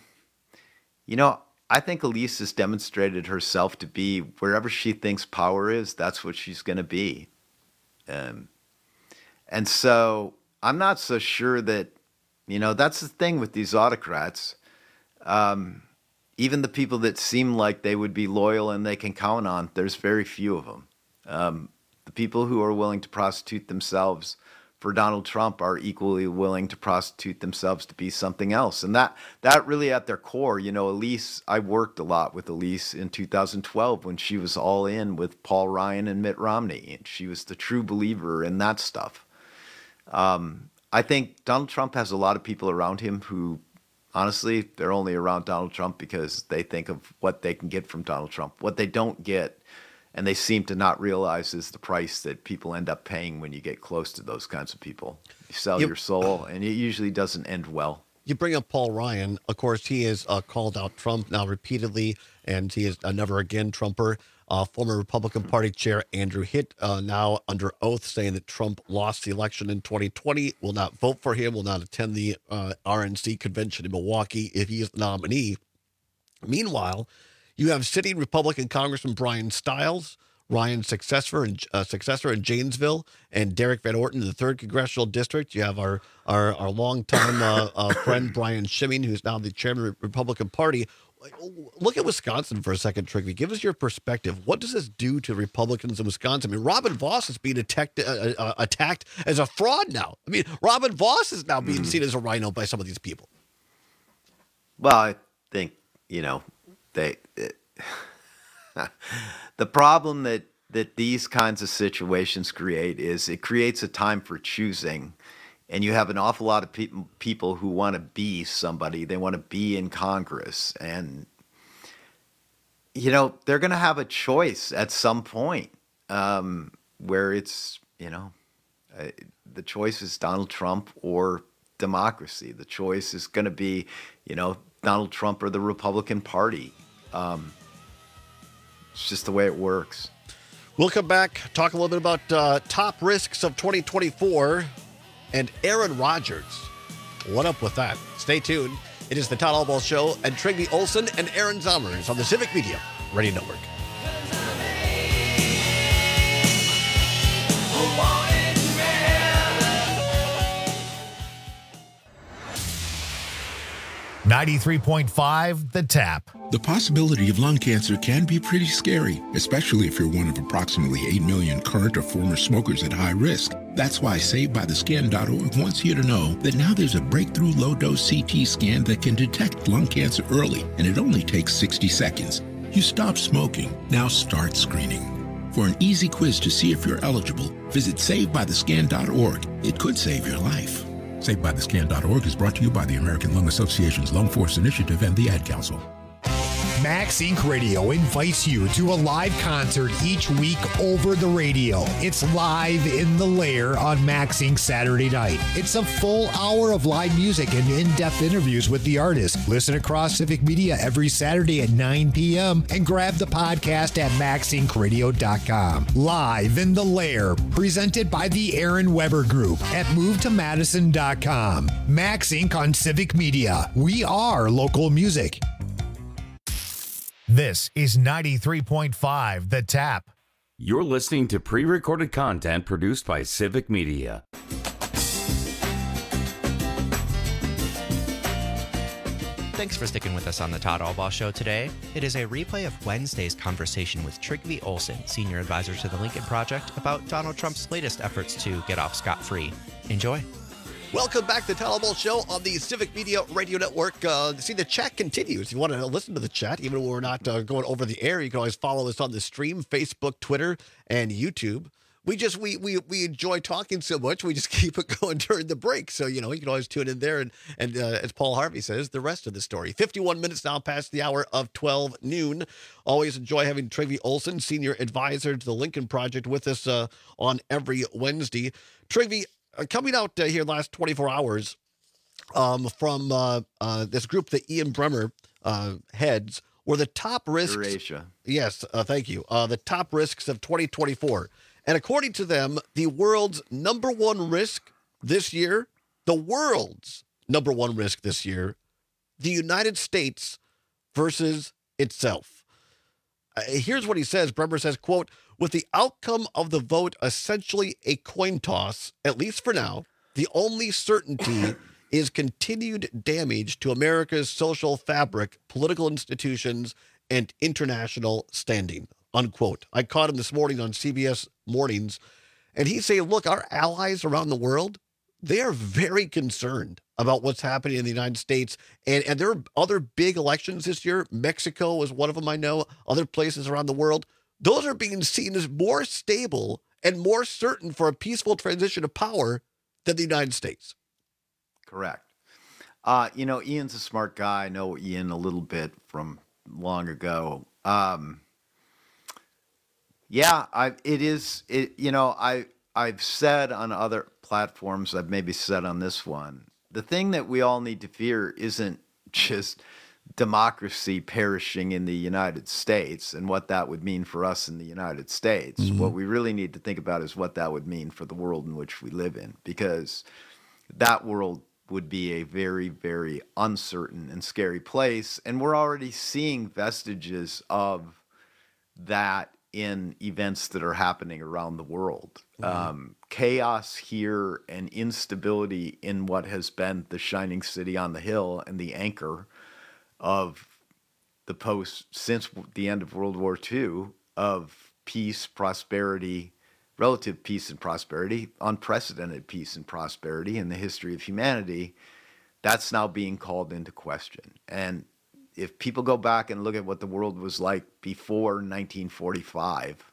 think Elise has demonstrated herself to be wherever she thinks power is, that's what she's going to be. And so I'm not so sure that, that's the thing with these autocrats. Even the people that seem like they would be loyal and they can count on, there's very few of them. The people who are willing to prostitute themselves for Donald Trump are equally willing to prostitute themselves to be something else. And that really at their core, Elise, I worked a lot with Elise in 2012 when she was all in with Paul Ryan and Mitt Romney. And she was the true believer in that stuff. I think Donald Trump has a lot of people around him who, honestly, they're only around Donald Trump because they think of what they can get from Donald Trump. What they don't get, and they seem to not realize, is the price that people end up paying when you get close to those kinds of people. You sell your soul, and it usually doesn't end well. You bring up Paul Ryan. Of course, he has called out Trump now repeatedly, and he is a never again Trumper. Former Republican Party Chair Andrew Hitt now under oath saying that Trump lost the election in 2020, will not vote for him, will not attend the RNC convention in Milwaukee if he is the nominee. Meanwhile, you have sitting Republican Congressman Brian Stiles, Ryan's successor in Janesville, and Derek Van Orton in the 3rd Congressional District. You have our longtime friend Brian Schimming, who's now the chairman of the Republican Party. Look at Wisconsin for a second, Trigby. Give us your perspective. What does this do to Republicans in Wisconsin? I mean, Robin Vos is being attacked as a fraud now. I mean, Robin Vos is now being seen as a rhino by some of these people. Well, I think, the problem that these kinds of situations create is it creates a time for choosing. And you have an awful lot of people who want to be somebody. They want to be in Congress. And, they're going to have a choice at some point where it's, the choice is Donald Trump or democracy. The choice is going to be, Donald Trump or the Republican Party. It's just the way it works. We'll come back, talk a little bit about top risks of 2024. And Aaron Rodgers. What up with that? Stay tuned. It is the Todd Albaugh Show and Trigby Olson and Aaron Zommers on the Civic Media Radio Network. 93.5 The Tap. The possibility of lung cancer can be pretty scary, especially if you're one of approximately 8 million current or former smokers at high risk. That's why SaveByTheScan.org wants you to know that now there's a breakthrough low-dose CT scan that can detect lung cancer early, and it only takes 60 seconds. You stop smoking, now start screening. For an easy quiz to see if you're eligible, visit SaveByTheScan.org. It could save your life. SaveByTheScan.org is brought to you by the American Lung Association's Lung Force Initiative and the Ad Council. Max Inc. Radio invites you to a live concert each week over the radio. It's Live in the Lair on Max Inc. Saturday night. It's a full hour of live music and in-depth interviews with the artist. Listen across Civic Media every Saturday at 9 p.m. and grab the podcast at maxincradio.com. Live in the Lair, presented by the Aaron Weber Group at movetomadison.com. Max Inc. on Civic Media. We are local music. This is 93.5 The Tap. You're listening to pre-recorded content produced by Civic Media. Thanks for sticking with us on the Todd Albaugh Show today. It is a replay of Wednesday's conversation with Trygve Olsen, senior advisor to the Lincoln Project, about Donald Trump's latest efforts to get off scot-free. Enjoy. Welcome back to the Todd Albaugh Show on the Civic Media Radio Network. See, the chat continues. If you want to listen to the chat, even when we're not going over the air, you can always follow us on the stream, Facebook, Twitter, and YouTube. We enjoy talking so much, we just keep it going during the break. So, you can always tune in there and as Paul Harvey says, the rest of the story. 51 minutes now past the hour of 12 noon. Always enjoy having Trygve Olsen, senior advisor to the Lincoln Project, with us on every Wednesday. Trygve, coming out here last 24 hours from this group that Ian Bremmer heads were the top risks. Eurasia. Yes, thank you. The top risks of 2024. And according to them, the world's number one risk this year, the United States versus itself. Here's what he says. Bremmer says, quote, with the outcome of the vote essentially a coin toss, at least for now, the only certainty is continued damage to America's social fabric, political institutions, and international standing, unquote. I caught him this morning on CBS Mornings, and he's saying, look, our allies around the world, they are very concerned about what's happening in the United States. And there are other big elections this year. Mexico is one of them, I know. Other places around the world. Those are being seen as more stable and more certain for a peaceful transition of power than the United States. Correct. Ian's a smart guy. I know Ian a little bit from long ago. I've said on other platforms, I've maybe said on this one, the thing that we all need to fear isn't just democracy perishing in the United States and what that would mean for us in the United States. Mm-hmm. What we really need to think about is what that would mean for the world in which we live in, because that world would be a very, very uncertain and scary place. And we're already seeing vestiges of that in events that are happening around the world. Mm-hmm. Chaos here and instability in what has been the shining city on the hill and the anchor of the since the end of World War II, of peace, prosperity, relative peace and prosperity, unprecedented peace and prosperity in the history of humanity, that's now being called into question. And if people go back and look at what the world was like before 1945,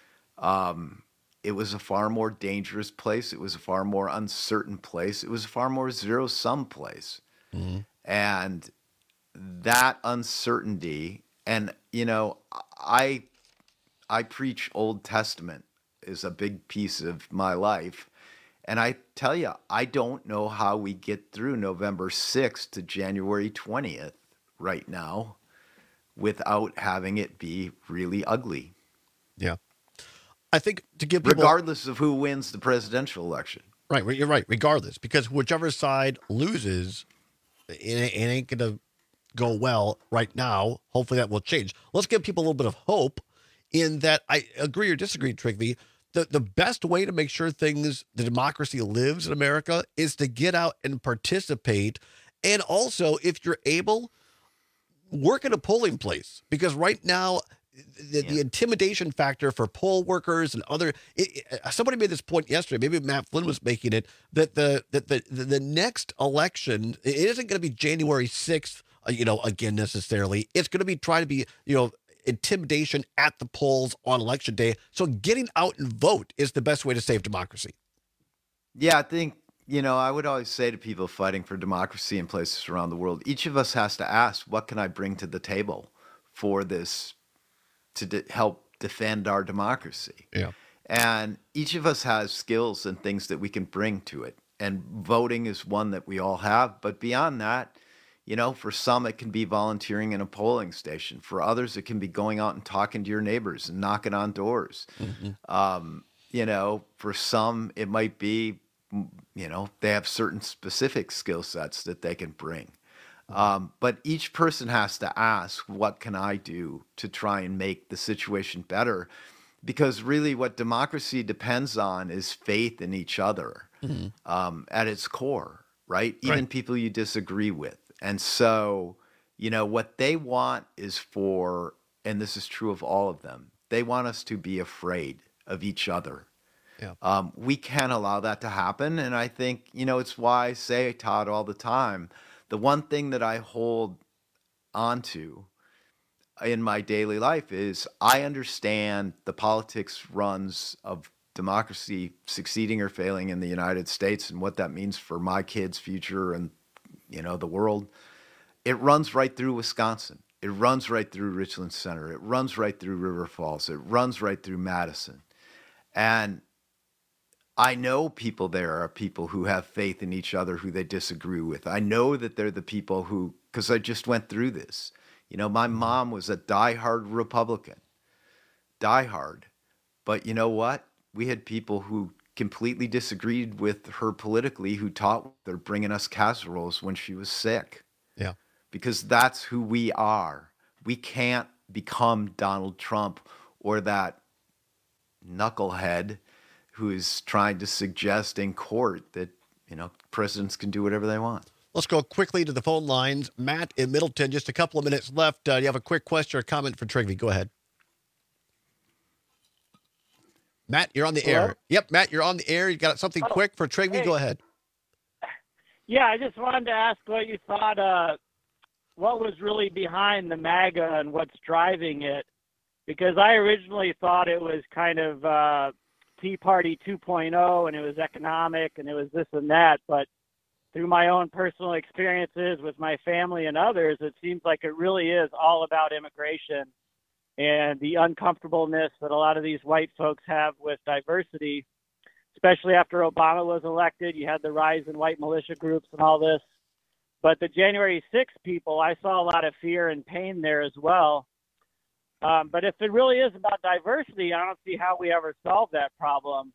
it was a far more dangerous place. It was a far more uncertain place. It was a far more zero-sum place. Mm-hmm. And that uncertainty, and, I preach Old Testament is a big piece of my life. And I tell you, I don't know how we get through November 6th to January 20th right now without having it be really ugly. Yeah. I think to give people, regardless of who wins the presidential election. Right. You're right. Regardless, because whichever side loses, it ain't going to go well right now. Hopefully that will change. Let's give people a little bit of hope in that. I agree or disagree, Trygve. The best way to make sure the democracy lives in America is to get out and participate And also, if you're able, work in a polling place, because right now, the intimidation factor for poll workers and other somebody made this point yesterday, maybe Matt Flynn was making it, that the next election, it isn't going to be January 6th, again, necessarily. It's going to be trying to be, intimidation at the polls on election day. So getting out and vote is the best way to save democracy. Yeah, I think, I would always say to people fighting for democracy in places around the world, each of us has to ask, what can I bring to the table for this to help defend our democracy? Yeah. And each of us has skills and things that we can bring to it. And voting is one that we all have. But beyond that, for some, it can be volunteering in a polling station. For others, it can be going out and talking to your neighbors and knocking on doors. Mm-hmm. For some, it might be, they have certain specific skill sets that they can bring. But each person has to ask, what can I do to try and make the situation better? Because really what democracy depends on is faith in each other at its core, right? Even people you disagree with. And so, what they want is for, and this is true of all of them, they want us to be afraid of each other. Yeah. We can't allow that to happen. And I think, it's why I say, Todd, all the time, the one thing that I hold onto in my daily life is I understand the politics runs of democracy succeeding or failing in the United States and what that means for my kids' future and, the world. It runs right through Wisconsin. It runs right through Richland Center. It runs right through River Falls. It runs right through Madison. And I know people there are people who have faith in each other who they disagree with. I know that they're the people who, because I just went through this. My mom was a diehard Republican. Diehard. But you know what? We had people who completely disagreed with her politically who taught her bringing us casseroles when she was sick. Yeah. Because that's who we are. We can't become Donald Trump or that knucklehead who is trying to suggest in court that, presidents can do whatever they want. Let's go quickly to the phone lines. Matt in Middleton, just a couple of minutes left. You have a quick question or comment for Trygve. Go ahead. Matt, you're on the air. Yep, Matt, you're on the air. You got something quick for Trygve? Hey. Go ahead. Yeah, I just wanted to ask what you thought, what was really behind the MAGA and what's driving it, because I originally thought it was kind of Tea Party 2.0 and it was economic and it was this and that, but through my own personal experiences with my family and others, it seems like it really is all about immigration and the uncomfortableness that a lot of these white folks have with diversity, especially after Obama was elected. You had the rise in white militia groups and all this. But the January 6th people, I saw a lot of fear and pain there as well. But if it really is about diversity, I don't see how we ever solve that problem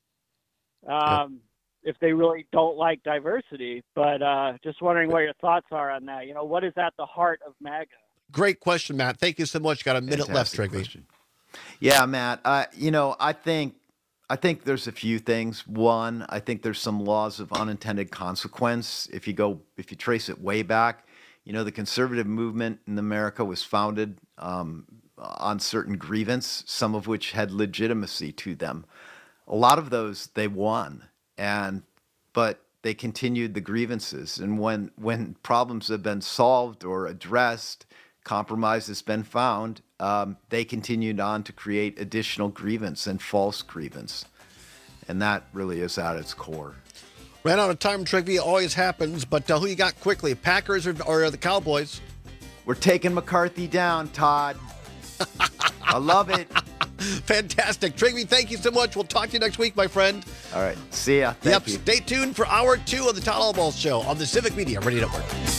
if they really don't like diversity. But just wondering what your thoughts are on that. What is at the heart of MAGA? Great question, Matt. Thank you so much. Got a minute left, Trygve. Yeah, Matt. I think there's a few things. One, I think there's some laws of unintended consequence. If you trace it way back, the conservative movement in America was founded on certain grievance, some of which had legitimacy to them. A lot of those they won, but they continued the grievances. And when problems have been solved or addressed, compromise has been found, they continued on to create additional grievance and false grievance. And that really is at its core. Ran out of time, Trygve. Always happens. But who you got quickly, Packers or the Cowboys? We're taking McCarthy down, Todd. I love it. Fantastic. Trygve, thank you so much. We'll talk to you next week, my friend. All right. See ya. Thank you. Stay tuned for Hour 2 of the Todd Albaugh Show on the Civic Media Radio Network.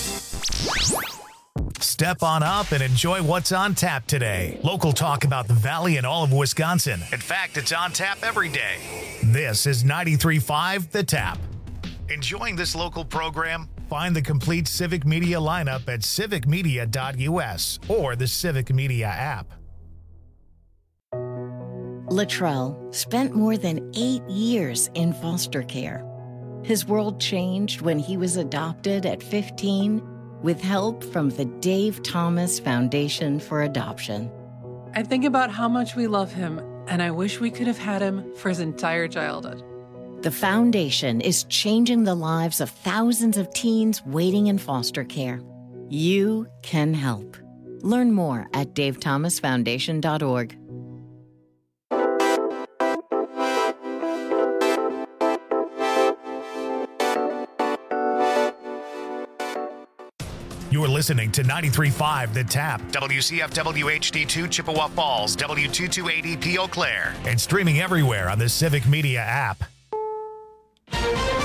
Step on up and enjoy what's on tap today. Local talk about the Valley and all of Wisconsin. In fact, it's on tap every day. This is 93.5 The Tap. Enjoying this local program? Find the complete Civic Media lineup at civicmedia.us or the Civic Media app. Latrell spent more than 8 years in foster care. His world changed when he was adopted at 15 with help from the Dave Thomas Foundation for Adoption. I think about how much we love him, and I wish we could have had him for his entire childhood. The foundation is changing the lives of thousands of teens waiting in foster care. You can help. Learn more at davethomasfoundation.org. You're listening to 93.5 The Tap, WCFW HD2 Chippewa Falls, W228EP Eau Claire, and streaming everywhere on the Civic Media app.